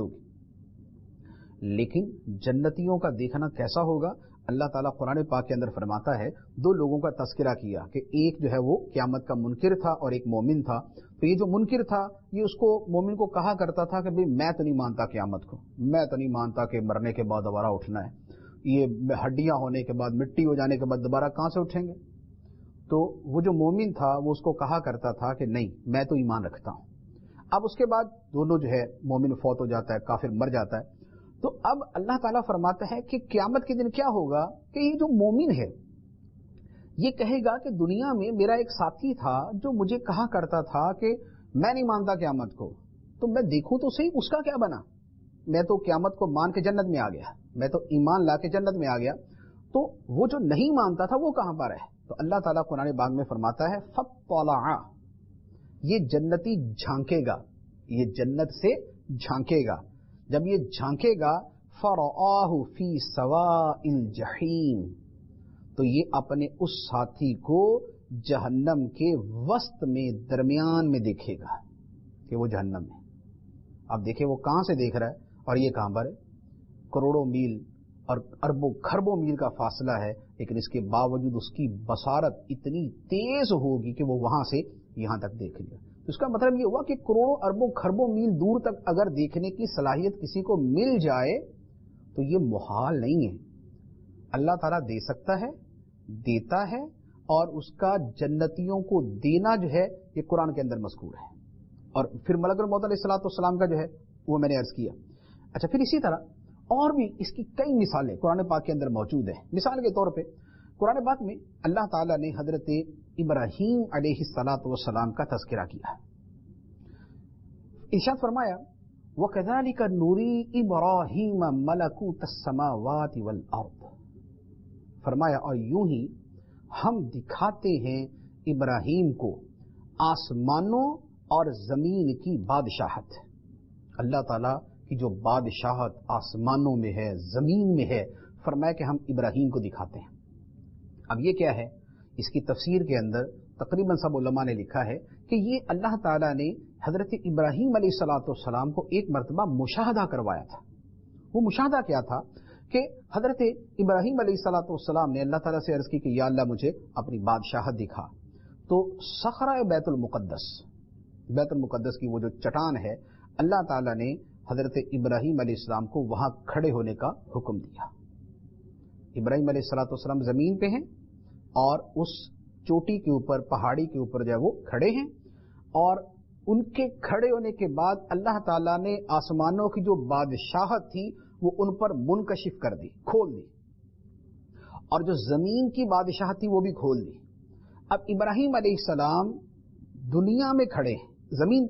ہوگی۔ لیکن جنتیوں کا دیکھنا کیسا ہوگا؟ اللہ تعالیٰ قرآن پاک کے اندر فرماتا ہے، دو لوگوں کا تذکرہ کیا کہ ایک جو ہے وہ قیامت کا منکر تھا اور ایک مومن تھا۔ تو یہ جو منکر تھا یہ اس کو مومن کو کہا کرتا تھا کہ میں تو نہیں مانتا قیامت کو، میں تو نہیں مانتا کہ مرنے کے بعد دوبارہ اٹھنا ہے، یہ ہڈیاں ہونے کے بعد، مٹی ہو جانے کے بعد دوبارہ کہاں سے اٹھیں گے؟ تو وہ جو مومن تھا وہ اس کو کہا کرتا تھا کہ نہیں، میں تو ایمان رکھتا ہوں۔ اب اس کے بعد دونوں جو ہے مومن فوت ہو جاتا ہے، کافر مر جاتا ہے، تو اب اللہ تعالیٰ فرماتا ہے کہ قیامت کے دن کیا ہوگا کہ یہ جو مومن ہے یہ کہے گا کہ دنیا میں میرا ایک ساتھی تھا جو مجھے کہا کرتا تھا کہ میں نہیں مانتا قیامت کو، تو میں دیکھوں تو صحیح اس کا کیا بنا، میں تو قیامت کو مان کے جنت میں آ گیا، میں تو ایمان لا کے جنت میں آ گیا، تو وہ جو نہیں مانتا تھا وہ کہاں پر ہے؟ تو اللہ تعالیٰ قرآن پاک میں فرماتا ہے فَطَّلَعَ، یہ جنتی جھانکے گا، یہ جنت سے جھانکے گا، جب یہ جھانکے گا فَرَآهُ فِي سَوَاءِ الْجَحِيمِ، تو یہ اپنے اس ساتھی کو جہنم کے وسط میں، درمیان میں دیکھے گا کہ وہ جہنم میں۔ اب دیکھیں وہ کہاں سے دیکھ رہا ہے اور یہ کہاں پر ہے؟ کروڑوں میل اور اربوں خربوں میل کا فاصلہ ہے، لیکن اس کے باوجود اس کی بصارت اتنی تیز ہوگی کہ وہ وہاں سے یہاں تک دیکھ لیا۔ اس کا مطلب یہ ہوا کہ کروڑوں اربوں خربوں میل دور تک اگر دیکھنے کی صلاحیت کسی کو مل جائے تو یہ محال نہیں ہے۔ اللہ تعالیٰ دے سکتا ہے، دیتا ہے، اور اس کا جنتیوں کو دینا جو ہے یہ قرآن کے اندر مذکور ہے. اور پھر ملک الموت علیہ الصلوۃ والسلام کا جو ہے وہ میں نے عرض کیا. اچھا، پھر اسی طرح اور بھی اس کی کئی مثالیں قرآن پاک کے اندر موجود ہیں. مثال کے طور پہ قرآن پاک میں اللہ تعالیٰ نے حضرت ابراہیم علیہ الصلوۃ والسلام کا تذکرہ کیا. ارشاد فرمایا وَكَذَلِكَ نُرِي إِبْرَاهِيمَ مَلَكُوتَ السَّمَاوَاتِ وَالْأَرْضِ، فرمایا اور یوں ہی ہم دکھاتے ہیں ابراہیم کو آسمانوں اور زمین کی بادشاہت. اللہ تعالیٰ کی جو بادشاہت آسمانوں میں ہے، زمین میں ہے، فرمایا کہ ہم ابراہیم کو دکھاتے ہیں. اب یہ کیا ہے؟ اس کی تفسیر کے اندر تقریباً سب علماء نے لکھا ہے کہ یہ اللہ تعالیٰ نے حضرت ابراہیم علیہ الصلوۃ والسلام کو ایک مرتبہ مشاہدہ کروایا تھا. وہ مشاہدہ کیا تھا کہ حضرت ابراہیم علیہ الصلوۃ والسلام نے اللہ تعالیٰ سے عرض کی کہ یا اللہ مجھے اپنی بادشاہت دکھا. تو صخرہ بیت المقدس کی وہ جو چٹان ہے، اللہ تعالیٰ نے حضرت ابراہیم علیہ السلام کو وہاں کھڑے ہونے کا حکم دیا. ابراہیم علیہ الصلوۃ والسلام زمین پہ ہیں اور اس چوٹی کے اوپر، پہاڑی کے اوپر جو ہے وہ کھڑے ہیں، اور ان کے کھڑے ہونے کے بعد اللہ تعالیٰ نے آسمانوں کی جو بادشاہت تھی وہ ان پر منکشف کر دی، کھول دی، اور جو زمین کی بادشاہت تھی وہ بھی کھول دی. اب ابراہیم علیہ السلام دنیا میں کھڑے، زمین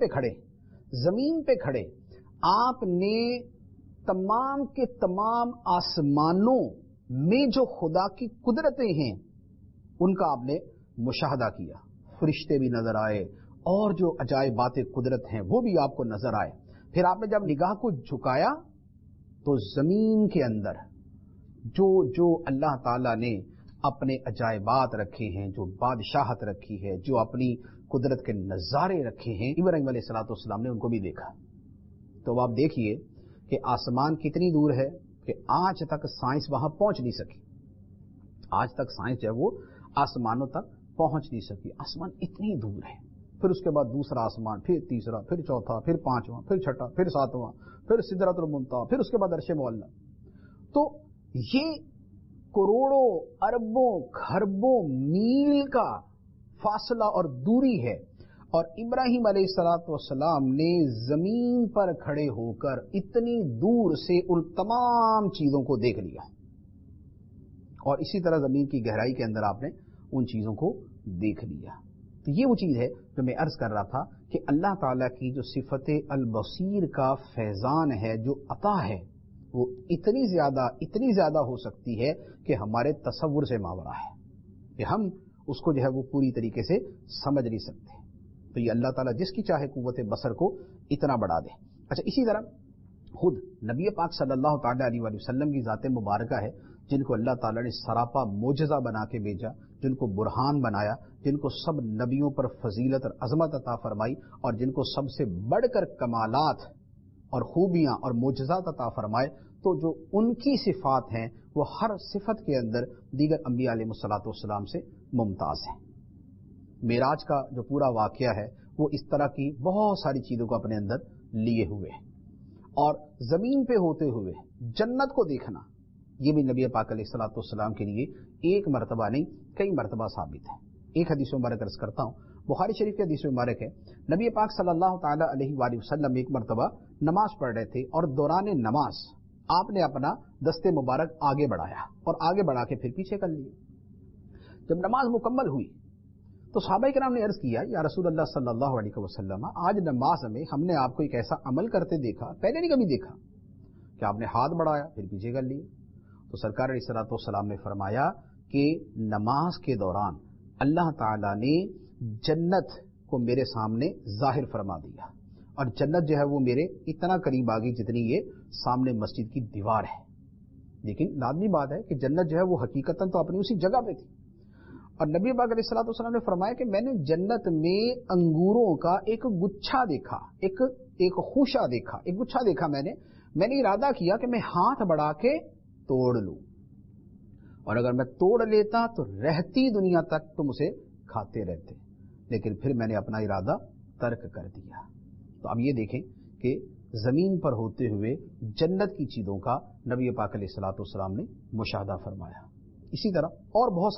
پہ کھڑے آپ نے تمام کے تمام آسمانوں میں جو خدا کی قدرتیں ہیں ان کا آپ نے مشاہدہ کیا. فرشتے بھی نظر آئے اور جو عجائبات قدرت ہیں وہ بھی آپ کو نظر آئے. پھر آپ نے جب نگاہ کو جھکایا تو زمین کے اندر جو اللہ تعالیٰ نے اپنے عجائبات رکھے ہیں، جو بادشاہت رکھی ہے، جو اپنی قدرت کے نظارے رکھے ہیں، ابراہیم علیہ الصلوۃ والسلام نے ان کو بھی دیکھا. تو آپ دیکھیے کہ آسمان کتنی دور ہے کہ آج تک سائنس وہاں پہنچ نہیں سکی. آج تک سائنس جو ہے وہ آسمانوں تک پہنچ نہیں سکی. آسمان اتنی دور ہے. پھر اس کے بعد دوسرا آسمان، پھر تیسرا، پھر چوتھا، پھر پانچواں، پھر چھٹا، پھر ساتواں، پھر سدرۃ المنتہا، پھر اس کے بعد عرش معلیٰ. تو یہ کروڑوں اربوں کھربوں میل کا فاصلہ اور دوری ہے، اور ابراہیم علیہ الصلوۃ والسلام نے زمین پر کھڑے ہو کر اتنی دور سے ان تمام چیزوں کو دیکھ لیا. اور اسی طرح زمین کی گہرائی کے اندر آپ نے ان چیزوں کو دیکھ لیا. تو یہ وہ چیز ہے جو میں عرض کر رہا تھا کہ اللہ تعالیٰ کی جو صفت البصیر کا فیضان ہے، جو عطا ہے، وہ اتنی زیادہ ہو سکتی ہے کہ ہمارے تصور سے ماورا ہے کہ ہم اس کو جو ہے وہ پوری طریقے سے سمجھ نہیں سکتے. تو یہ اللہ تعالیٰ جس کی چاہے قوت بصر کو اتنا بڑھا دے. اچھا، اسی طرح خود نبی پاک صلی اللہ تعالیٰ علیہ وآلہ وسلم کی ذات مبارکہ ہے جن کو اللہ تعالیٰ نے سراپا معجزہ بنا کے بھیجا، جن کو برہان بنایا، جن کو سب نبیوں پر فضیلت اور عظمت عطا فرمائی، اور جن کو سب سے بڑھ کر کمالات اور خوبیاں اور معجزات عطا فرمائے. تو جو ان کی صفات ہیں وہ ہر صفت کے اندر دیگر انبیاء علیہ الصلوۃ والسلام سے ممتاز ہیں. معراج کا جو پورا واقعہ ہے وہ اس طرح کی بہت ساری چیزوں کو اپنے اندر لیے ہوئے ہے. اور زمین پہ ہوتے ہوئے جنت کو دیکھنا یہ بھی نبی پاک علیہ الصلوۃ والسلام کے لیے ایک مرتبہ نہیں کئی مرتبہ ثابت ہے. ایک حدیث مبارک عرض کرتا ہوں، بخاری شریف کی حدیث مبارک ہے، نبی پاک صلی اللہ تعالیٰ علیہ وآلہ وسلم ایک مرتبہ نماز پڑھ رہے تھے، اور دوران نماز آپ نے اپنا دست مبارک آگے بڑھایا اور آگے بڑھا کے پھر پیچھے کر لیے. جب نماز مکمل ہوئی تو صحابہ کرام نے عرض کیا یا رسول اللہ صلی اللہ علیہ وسلم، آج نماز میں ہم نے آپ کو ایک ایسا عمل کرتے دیکھا، پہلے نہیں کبھی دیکھا، کہ آپ نے ہاتھ بڑھایا پھر پیچھے کر لیے. تو سرکار علیہ الصلوۃ والسلام نے فرمایا کہ نماز کے دوران اللہ تعالیٰ نے جنت کو میرے سامنے ظاہر فرما دیا، اور جنت جو ہے وہ میرے اتنا قریب آ گئی جتنی یہ سامنے مسجد کی دیوار ہے. لیکن لازمی بات ہے کہ جنت جو ہے وہ حقیقتاً تو اپنی اسی جگہ پہ تھی. اور نبی پاک علیہ الصلوۃ والسلام نے فرمایا کہ میں نے جنت میں انگوروں کا ایک گچھا دیکھا، ایک خوشہ دیکھا، ایک گچھا دیکھا. میں نے ارادہ کیا کہ میں ہاتھ بڑھا کے توڑ لوں، اور اگر میں توڑ لیتا تو رہتی دنیا تک تم اسے کھاتے رہتے، لیکن پھر میں نے اپنا ارادہ ترک کر دیا. تو اب یہ دیکھیں کہ زمین پر ہوتے ہوئے جنت کی چیزوں کا نبی پاک علیہ الصلوۃ والسلام نے مشاہدہ فرمایا. اسی طرح اور بہت ساری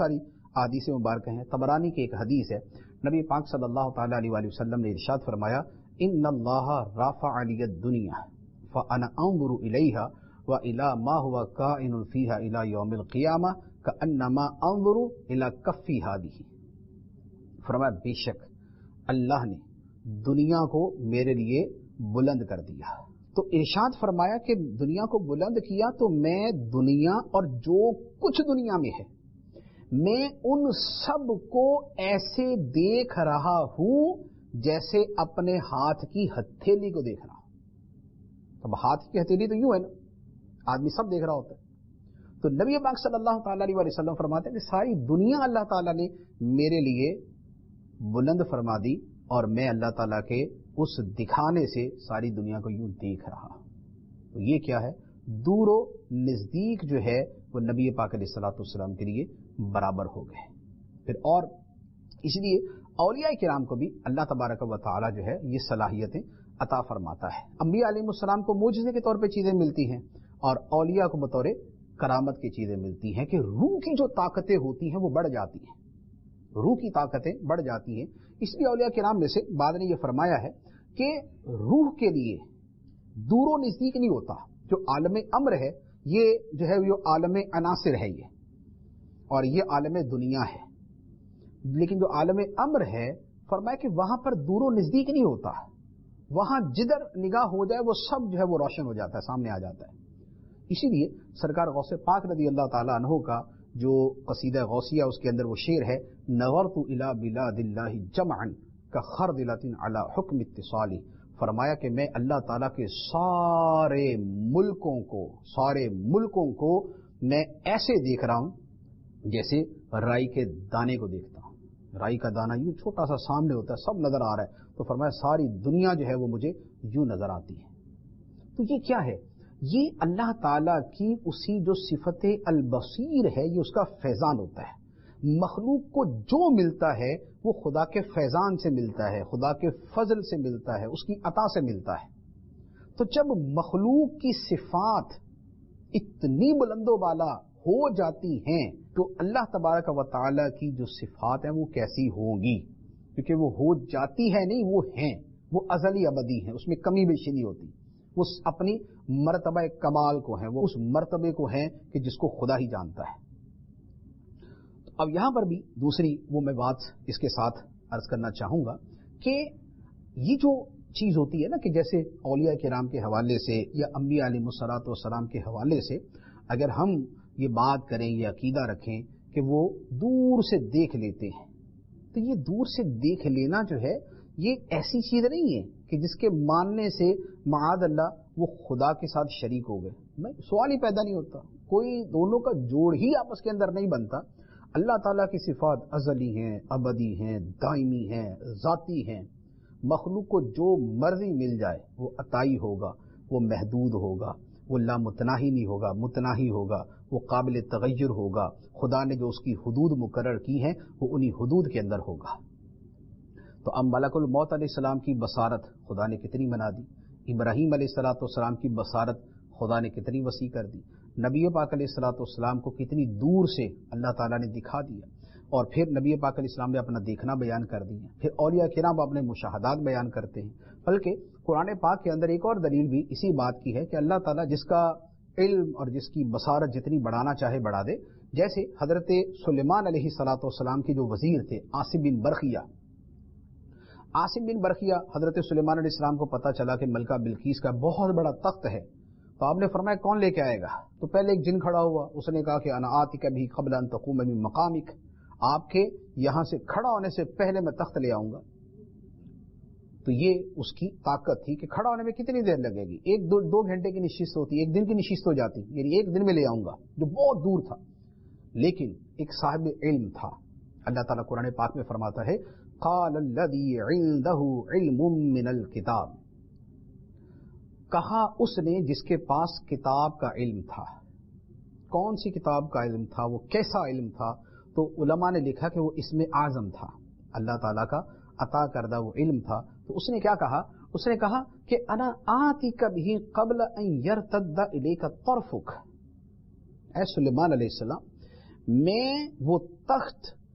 حدیث مبارک ہیں. طبرانی کی ایک حدیث ہے, نبی پاک صلی اللہ تعالی علیہ وآلہ وسلم نے ارشاد فرمایا ان اللہ رافع علی الدنیا فانا انظر الیہا والی ما هو کائن فیہا الی یوم القیامہ کانما انظر الی کفی ہذہ. فرمایا بے شک اللہ نے دنیا کو میرے لیے بلند کر دیا. تو ارشاد فرمایا کہ دنیا کو بلند کیا تو میں دنیا اور جو کچھ دنیا میں ہے میں ان سب کو ایسے دیکھ رہا ہوں جیسے اپنے ہاتھ کی ہتھیلی کو دیکھ رہا ہوں. اب ہاتھ کی ہتھیلی تو یوں ہے نا, آدمی سب دیکھ رہا ہوتا ہے. تو نبی پاک صلی اللہ تعالی علیہ وسلم فرماتے ہیں کہ ساری دنیا اللہ تعالیٰ نے میرے لیے بلند فرما دی اور میں اللہ تعالیٰ کے اس دکھانے سے ساری دنیا کو یوں دیکھ رہا. تو یہ کیا ہے؟ دور و نزدیک جو ہے وہ نبی پاک علیہ الصلوۃ والسلام کے لیے برابر ہو گئے. پھر اور اس لیے اولیاء کرام کو بھی اللہ تبارک و تعالیٰ جو ہے یہ صلاحیتیں عطا فرماتا ہے. انبیاء علیہ السلام کو معجزے کے طور پہ چیزیں ملتی ہیں اور اولیاء کو بطور کرامت کی چیزیں ملتی ہیں کہ روح کی جو طاقتیں ہوتی ہیں وہ بڑھ جاتی ہیں, روح کی طاقتیں بڑھ جاتی ہیں. اس لیے اولیاء کرام میں سے بعد نے یہ فرمایا ہے کہ روح کے لیے دور و نزدیک نہیں ہوتا. جو عالم امر ہے یہ جو ہے یہ عالم عناصر ہے یہ, اور یہ عالم دنیا ہے. لیکن جو عالم امر ہے فرمایا کہ وہاں پر دور و نزدیک نہیں ہوتا, وہاں جدھر نگاہ ہو جائے وہ سب جو ہے وہ روشن ہو جاتا ہے, سامنے آ جاتا ہے. اسی لیے سرکار غوث پاک رضی اللہ تعالیٰ عنہ کا جو قصیدہ غوثیہ اس کے اندر وہ شعر ہے نظرت الی بلاد اللہ جمعا کخردلۃ علی حکم اتصالی. فرمایا کہ میں اللہ تعالیٰ کے سارے ملکوں کو میں ایسے دیکھ رہا ہوں جیسے رائی کے دانے کو دیکھتا ہوں. رائی کا دانہ یوں چھوٹا سا سامنے ہوتا ہے, سب نظر آ رہا ہے. تو فرمایا ساری دنیا جو ہے وہ مجھے یوں نظر آتی ہے. تو یہ کیا ہے؟ یہ اللہ تعالیٰ کی اسی جو صفت البصیر ہے یہ اس کا فیضان ہوتا ہے. مخلوق کو جو ملتا ہے وہ خدا کے فیضان سے ملتا ہے, خدا کے فضل سے ملتا ہے, اس کی عطا سے ملتا ہے. تو جب مخلوق کی صفات اتنی بلند و بالا ہو جاتی ہیں تو اللہ تبارک و تعالیٰ کی جو صفات ہیں وہ کیسی ہوں گی؟ کیونکہ وہ ہو جاتی ہے نہیں, وہ ہیں, وہ ازلی ابدی ہیں, اس میں کمی بیشی نہیں ہوتی. وہ اپنی مرتبہ کمال کو ہیں, وہ اس مرتبے کو ہیں کہ جس کو خدا ہی جانتا ہے. اب یہاں پر بھی دوسری وہ میں بات اس کے ساتھ عرض کرنا چاہوں گا کہ یہ جو چیز ہوتی ہے نا کہ جیسے اولیاء کرام کے حوالے سے یا انبیاء علیہ الصلوۃ والسلام کے حوالے سے اگر ہم یہ بات کریں یہ عقیدہ رکھیں کہ وہ دور سے دیکھ لیتے ہیں, تو یہ دور سے دیکھ لینا جو ہے یہ ایسی چیز نہیں ہے کہ جس کے ماننے سے معاذ اللہ وہ خدا کے ساتھ شریک ہو گئے. سوال ہی پیدا نہیں ہوتا, کوئی دونوں کا جوڑ ہی آپس کے اندر نہیں بنتا. اللہ تعالیٰ کی صفات ازلی ہیں, ابدی ہیں, دائمی ہیں, ذاتی ہیں. مخلوق کو جو مرضی مل جائے وہ عطائی ہوگا, وہ محدود ہوگا, وہ لامتناہی نہیں ہوگا, متناہی ہوگا, وہ قابل تغیر ہوگا. خدا نے جو اس کی حدود مقرر کی ہیں وہ انہی حدود کے اندر ہوگا. تو اب ملک الموت علیہ السلام کی بصارت خدا نے کتنی بنا دی, ابراہیم علیہ الصلوۃ والسلام کی بصارت خدا نے کتنی وسیع کر دی, نبی پاک علیہ الصلوۃ والسلام کو کتنی دور سے اللہ تعالیٰ نے دکھا دیا, اور پھر نبی پاک علیہ السلام نے اپنا دیکھنا بیان کر دیا. پھر اولیاء کرام اپنے مشاہدات بیان کرتے ہیں. بلکہ قرآن پاک کے اندر ایک اور دلیل بھی اسی بات کی ہے کہ اللہ تعالیٰ جس کا علم اور جس کی بصارت جتنی بڑھانا چاہے بڑھا دے. جیسے حضرت سلیمان علیہ الصلوۃ والسلام کے جو وزیر تھے عاصم بن برقیہ, حضرت سلیمان علیہ السلام کو پتہ چلا کہ ملکہ بلقیس کا بہت بڑا تخت ہے. تو آپ نے فرمایا کون لے کے آئے گا؟ تو پہلے ایک جن کھڑا ہوا, اس نے کہا کہ انا آتک بھی قبل ان تقوم من مقامک, آپ کے یہاں سے کھڑا ہونے سے پہلے میں تخت لے آؤں گا. تو یہ اس کی طاقت تھی کہ کھڑا ہونے میں کتنی دیر لگے گی, ایک دو گھنٹے کی نشست ہوتی, ایک دن کی نشست ہو جاتی, یعنی ایک دن میں لے آؤں گا, جو بہت دور تھا. لیکن ایک صاحب علم تھا. اللہ تعالیٰ قرآن پاک میں فرماتا ہے قال الذی عنده علم من الکتاب, کہا اس نے جس کے پاس کتاب کا علم تھا. کون سی کتاب کا علم تھا, وہ کیسا علم تھا؟ تو علماء نے لکھا کہ وہ اسم اعظم تھا, اللہ تعالیٰ کا عطا کردہ وہ علم تھا. تو اس نے کیا کہا؟ اس نے کہا کہ انا آتیک بہ قبل ان یرتد الیک طرفک, اے سلیمان علیہ السلام میں وہ تخت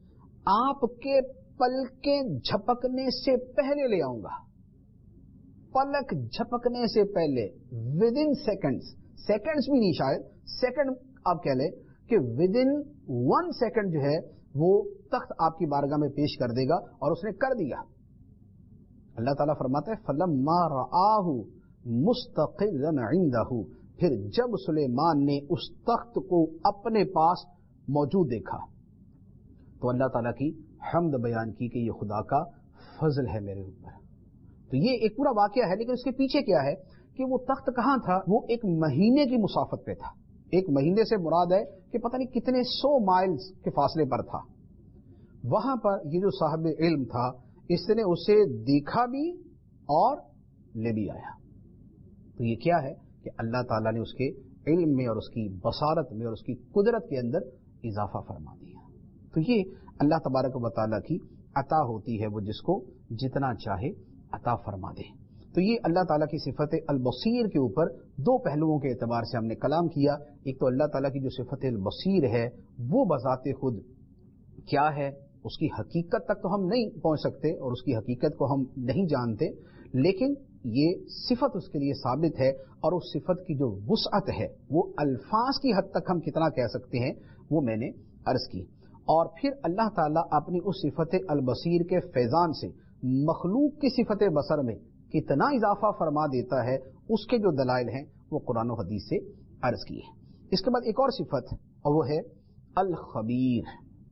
آپ کے پلکیں جھپکنے سے پہلے لے آؤں گا. پلک جھپکنے سے پہلے ود ان سیکنڈز بھی نہیں، شاید سیکنڈ آپ کہہ لیں کہ ود ان 1 سیکنڈ جو ہے وہ تخت آپ کی بارگاہ میں پیش کر دے گا، اور اس نے کر دیا. اللہ تعالیٰ فرماتا ہے فَلَمَّا رَآهُ مُسْتَقِرًّا عِندَهُ، پھر جب سلیمان نے اس تخت کو اپنے پاس موجود دیکھا تو اللہ تعالیٰ کی حمد بیان کی کہ یہ خدا کا فضل ہے میرے اوپر. تو یہ ایک پورا واقعہ ہے، لیکن اس کے پیچھے کیا ہے کہ وہ تخت کہاں تھا؟ وہ ایک مہینے کی مسافت پہ تھا. ایک مہینے سے مراد ہے کہ پتہ نہیں کتنے 100 مائلز کے فاصلے پر تھا. وہاں پر یہ جو صاحب علم تھا اس نے اسے دیکھا بھی اور لے بھی آیا. تو یہ کیا ہے کہ اللہ تعالیٰ نے اس کے علم میں اور اس کی بصارت میں اور اس کی قدرت کے اندر اضافہ فرما دیا. تو یہ اللہ تبارک و تعالیٰ کی عطا ہوتی ہے، وہ جس کو جتنا چاہے عطا فرما دے. تو یہ اللہ تعالیٰ کی صفت البصیر کے اوپر 2 پہلوؤں کے اعتبار سے ہم نے کلام کیا. ایک تو اللہ تعالیٰ کی جو صفت البصیر ہے وہ بذات خود کیا ہے، اس کی حقیقت تک تو ہم نہیں پہنچ سکتے اور اس کی حقیقت کو ہم نہیں جانتے، لیکن یہ صفت اس کے لیے ثابت ہے، اور اس صفت کی جو وسعت ہے وہ الفاظ کی حد تک ہم کتنا کہہ سکتے ہیں وہ میں نے عرض کی. اور پھر اللہ تعالیٰ اپنی اس صفت البصیر کے فیضان سے مخلوق کی صفت بصر میں کتنا اضافہ فرما دیتا ہے، اس کے جو دلائل ہیں وہ قرآن و حدیث سے عرض کی ہے. اس کے بعد ایک اور صفت، اور وہ ہے الخبیر،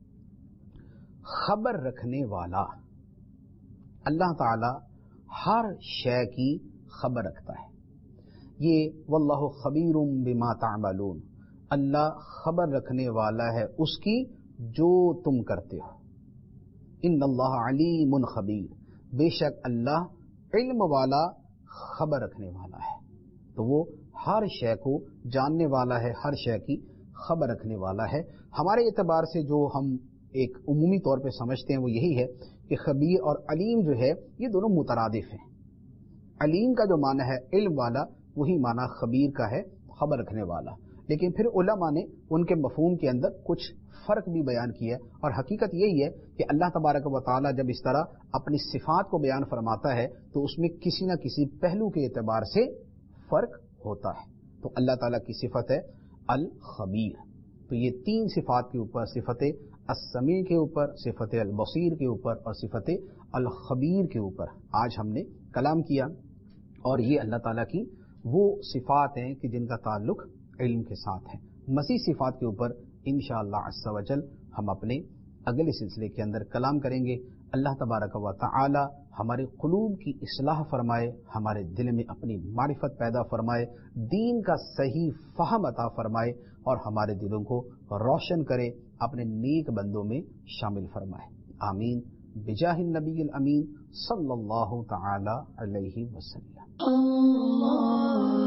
خبر رکھنے والا. اللہ تعالی ہر شے کی خبر رکھتا ہے. یہ واللہ خبیر بما تعملون، اللہ خبر رکھنے والا ہے اس کی جو تم کرتے ہو. ان اللہ علیم خبیر، بے شک اللہ علم والا خبر رکھنے والا ہے. تو وہ ہر شے کو جاننے والا ہے، ہر شے کی خبر رکھنے والا ہے. ہمارے اعتبار سے جو ہم ایک عمومی طور پہ سمجھتے ہیں وہ یہی ہے کہ خبیر اور علیم جو ہے یہ دونوں مترادف ہیں. علیم کا جو معنی ہے علم والا، وہی معنی خبیر کا ہے خبر رکھنے والا. لیکن پھر علماء نے ان کے مفہوم کے اندر کچھ فرق بھی بیان کیا ہے، اور حقیقت یہی ہے کہ اللہ تبارک و تعالیٰ جب اس طرح اپنی صفات کو بیان فرماتا ہے تو اس میں کسی نہ کسی پہلو کے اعتبار سے فرق ہوتا ہے. تو اللہ تعالیٰ کی صفت ہے الخبیر. تو یہ 3 صفات کے اوپر، صفت السمیع کے اوپر، صفت البصیر کے اوپر اور صفت الخبیر کے اوپر آج ہم نے کلام کیا. اور یہ اللہ تعالیٰ کی وہ صفات ہیں کہ جن کا تعلق علم کے ساتھ ہے. مزید صفات کے اوپر انشاءاللہ عز و جل ہم اپنے اگلے سلسلے کے اندر کلام کریں گے. اللہ تبارک و تعالی ہمارے قلوب کی اصلاح فرمائے، ہمارے دل میں اپنی معرفت پیدا فرمائے، دین کا صحیح فہم عطا فرمائے، اور ہمارے دلوں کو روشن کرے، اپنے نیک بندوں میں شامل فرمائے. آمین بجاہ النبی الامین صلی اللہ تعالی علیہ وسلم.